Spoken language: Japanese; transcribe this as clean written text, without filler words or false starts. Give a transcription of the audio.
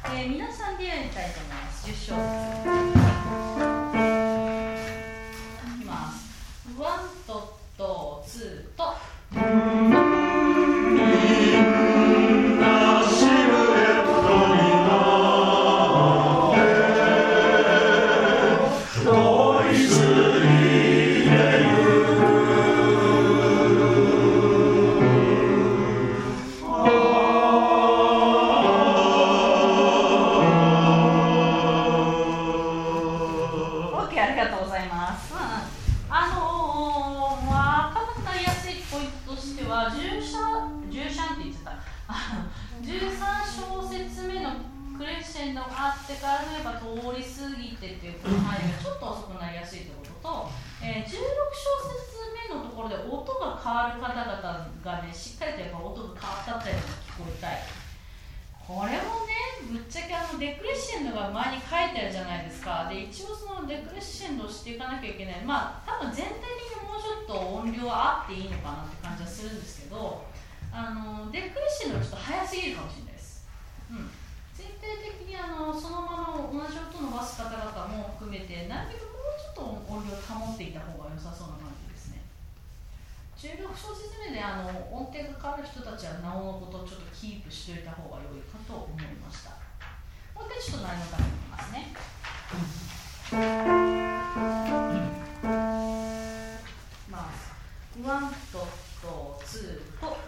皆さんでやりたいと思います。10小節いきます。ワンとツーと16小節目で音程が変わる人たちはなおのことちょっとキープしておいた方が良いかと思いました。もう一回ちょっと何のためにいきますね。まずワンとツーと